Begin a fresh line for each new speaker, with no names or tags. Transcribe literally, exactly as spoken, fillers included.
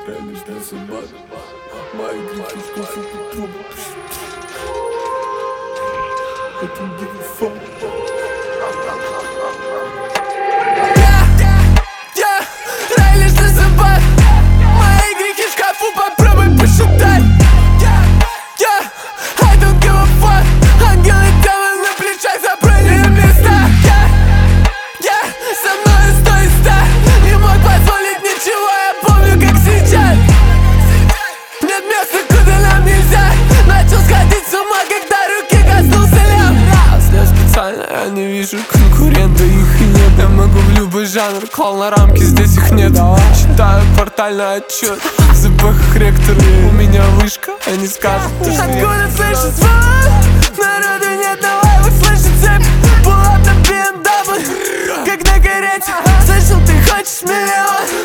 Реальность собак. Мои грехи в шкафу под трубу. I don't give a fuck.
Я не вижу конкурента, их и нет. Я могу в любой жанр, клал на рамки, здесь их нет. Читаю квартальный отчет, в зубах ректор. У меня вышка, они скажут, ты ж нет.
Откуда слышишь звук? Народу нет, давай услышать цепь. Pull up на би эм дабл ю, как на карете. Слышал, ты хочешь миллион?